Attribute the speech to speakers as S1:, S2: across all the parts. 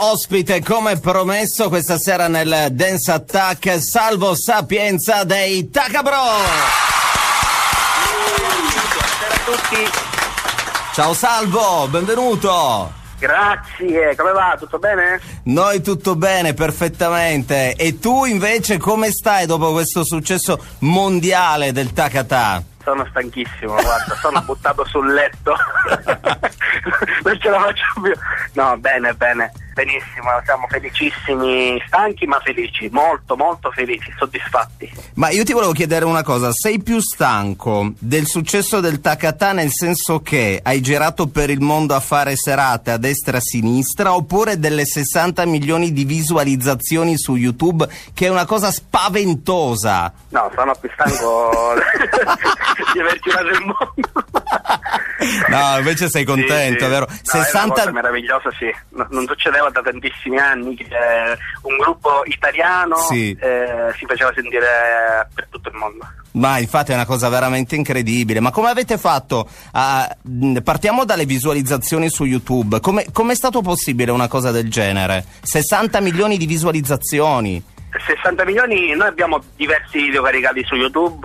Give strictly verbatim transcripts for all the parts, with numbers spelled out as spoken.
S1: ospite come promesso questa sera nel Dance Attack Salvo Sapienza dei Takabro.
S2: Buonasera a tutti.
S1: Ciao Salvo, benvenuto.
S2: Grazie, come va? Tutto bene?
S1: Noi tutto bene, perfettamente. E tu invece come stai dopo questo successo mondiale del Takata?
S2: Sono stanchissimo, guarda, sono buttato sul letto. Non ce la faccio più. No, bene, bene, benissimo, siamo felicissimi, stanchi ma felici, molto, molto felici, soddisfatti.
S1: Ma io ti volevo chiedere una cosa, sei più stanco del successo del Takata nel senso che hai girato per il mondo a fare serate a destra e a sinistra, oppure delle sessanta milioni di visualizzazioni su YouTube, che è una cosa spaventosa?
S2: No, sono più stanco di aver girato il mondo.
S1: No, invece sei contento, sì, sì. Vero?
S2: No,
S1: sessanta...
S2: è una cosa meravigliosa, sì. No, non succedeva da tantissimi anni che un gruppo italiano
S1: sì.
S2: eh, si faceva sentire per tutto il mondo.
S1: Ma infatti è una cosa veramente incredibile. Ma come avete fatto? A... Partiamo dalle visualizzazioni su YouTube. Come è stato possibile una cosa del genere? sessanta milioni di visualizzazioni.
S2: sessanta milioni, noi abbiamo diversi video caricati su YouTube,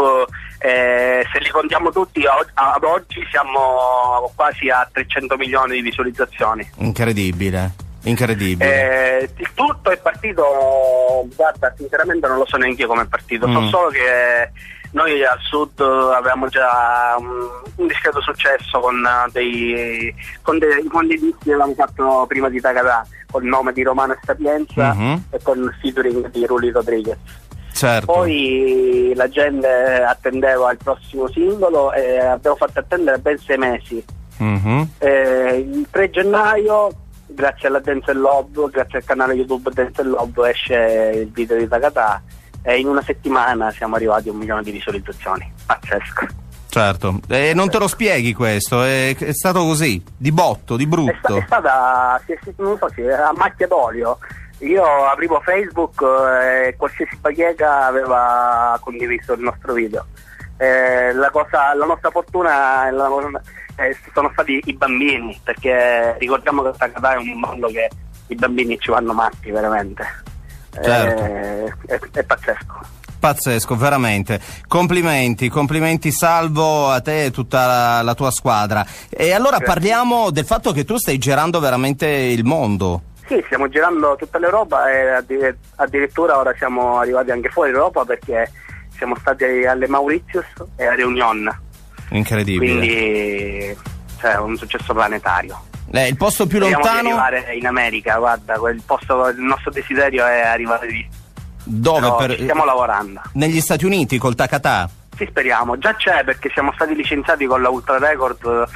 S2: eh, se li contiamo tutti ad oggi siamo quasi a trecento milioni di visualizzazioni.
S1: Incredibile, incredibile.
S2: Eh, il tutto è partito, guarda, sinceramente non lo so neanche io come è partito, mm. so solo che noi al sud avevamo già un, un discreto successo con dei con dei con dei dischi che avevamo fatto prima di Takata, col nome di Romano e Sapienza, mm-hmm. e con il featuring di Rulli Rodriguez.
S1: Certo.
S2: Poi la gente attendeva il prossimo singolo e abbiamo fatto attendere ben sei mesi.
S1: Mm-hmm.
S2: Eh, il tre gennaio, grazie alla Dance Lab, grazie al canale YouTube Dance Lab, esce il video di Takata e in una settimana siamo arrivati a un milione di visualizzazioni. Pazzesco.
S1: Certo, e non te lo spieghi questo, è, è stato così, di botto, di brutto.
S2: È, sta, è stata, sì, sì, non so, sì, a macchia d'olio. Io aprivo Facebook e qualsiasi bacheca aveva condiviso il nostro video. Eh, la, cosa, la nostra fortuna la, eh, sono stati i bambini, perché ricordiamo che Takata è un mondo che i bambini ci vanno matti veramente.
S1: Certo.
S2: Eh, è, è pazzesco.
S1: Pazzesco, veramente. Complimenti, complimenti Salvo a te e tutta la, la tua squadra. E allora
S2: Grazie.
S1: Parliamo del fatto che tu stai girando veramente il mondo.
S2: Sì, stiamo girando tutta l'Europa e addirittura ora siamo arrivati anche fuori l'Europa, perché siamo stati alle Mauritius e a Réunion.
S1: Incredibile.
S2: Quindi cioè, un successo planetario.
S1: Eh, il posto più
S2: Speriamo
S1: lontano?
S2: Di arrivare in America, guarda, il, posto, il nostro desiderio è arrivare lì.
S1: Dove? Per...
S2: Ci stiamo lavorando.
S1: Negli Stati Uniti col Takata?
S2: Sì, speriamo, già c'è, perché siamo stati licenziati con la Ultra Record,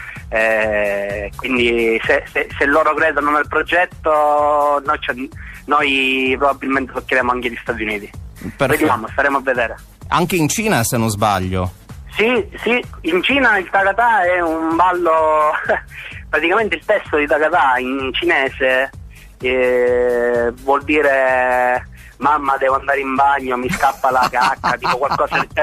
S2: eh, quindi se, se, se loro credono nel progetto noi, noi probabilmente toccheremo anche gli Stati Uniti. Perfetto. Vediamo, staremo a vedere.
S1: Anche in Cina, se non sbaglio.
S2: Sì, sì, in Cina il Takata è un ballo, praticamente il testo di Takata in cinese eh, vuol dire mamma devo andare in bagno, mi scappa la cacca, tipo qualcosa di...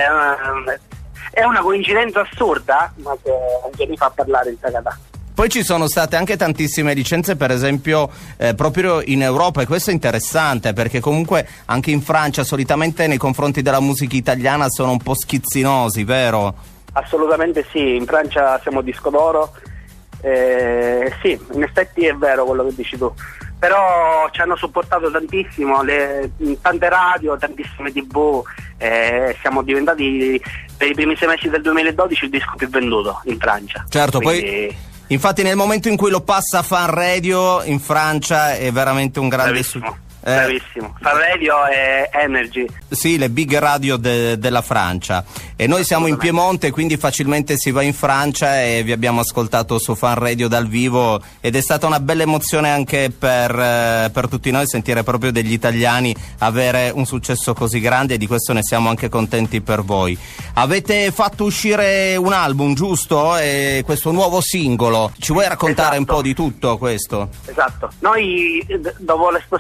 S2: È una coincidenza assurda, ma che anche mi fa parlare il Takata.
S1: Poi ci sono state anche tantissime licenze, per esempio eh, proprio in Europa, e questo è interessante perché comunque anche in Francia solitamente nei confronti della musica italiana sono un po' schizzinosi, vero?
S2: Assolutamente sì, in Francia siamo disco d'oro, eh, sì, in effetti è vero quello che dici tu, però ci hanno supportato tantissimo, le, tante radio, tantissime tv, eh, siamo diventati per i primi sei mesi del duemiladodici il disco più venduto in Francia.
S1: Certo,
S2: quindi...
S1: poi... Infatti nel momento in cui lo passa Fan Radio in Francia è veramente un grande successo.
S2: Eh, Bravissimo, Fan Radio e Energy.
S1: Sì, le big radio de, della Francia. E noi siamo in Piemonte, quindi facilmente si va in Francia e vi abbiamo ascoltato su Fan Radio dal vivo ed è stata una bella emozione anche per, eh, per tutti noi sentire proprio degli italiani avere un successo così grande, e di questo ne siamo anche contenti per voi. Avete fatto uscire un album, giusto? E questo nuovo singolo. Ci vuoi raccontare esatto. un po' di tutto questo?
S2: Esatto. Noi d- dopo l'esplosione di Takata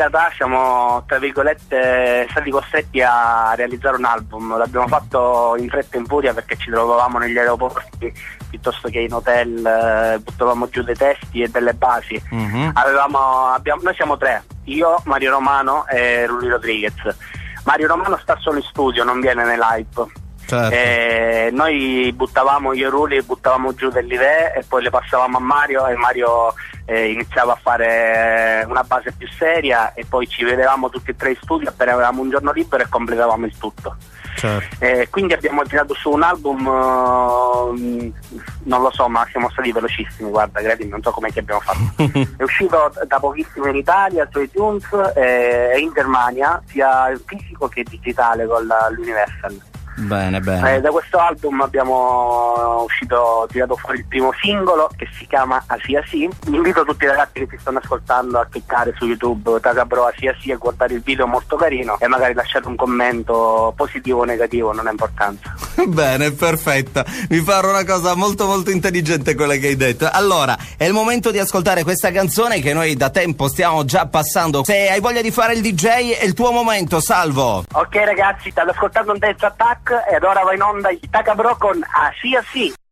S2: Tagatà siamo, tra virgolette, stati costretti a realizzare un album. L'abbiamo fatto in fretta e in furia perché ci trovavamo negli aeroporti piuttosto che in hotel, eh, buttavamo giù dei testi e delle basi. Mm-hmm. Avevamo, abbiamo, noi siamo tre, io, Mario Romano e Rulli Rodriguez. Mario Romano sta solo in studio, non viene nei live. Certo. E noi buttavamo, io e Rulli buttavamo giù delle idee e poi le passavamo a Mario e Mario eh, iniziava a fare una base più seria e poi ci vedevamo tutti e tre in studio appena avevamo un giorno libero e completavamo il tutto. Certo. E quindi abbiamo tirato su un album, uh, non lo so, ma siamo stati velocissimi, guarda, credimi, non so come che abbiamo fatto. È uscito da pochissimo in Italia su iTunes e in Germania, sia in fisico che digitale con la, l'Universal.
S1: Bene, bene.
S2: Eh, da questo album abbiamo uscito, tirato fuori il primo singolo che si chiama Asia Sì. Invito tutti i ragazzi che ti stanno ascoltando a cliccare su YouTube Tagabro Asia Sì e guardare il video, molto carino, e magari lasciare un commento positivo o negativo, non ha importanza.
S1: Bene, perfetta. Mi pare una cosa molto molto intelligente quella che hai detto. Allora, è il momento di ascoltare questa canzone che noi da tempo stiamo già passando. Se hai voglia di fare il D J è il tuo momento, Salvo.
S2: Ok ragazzi, state ascoltando un Dance Attack e ora va in onda il Tagabro con Asia Sì.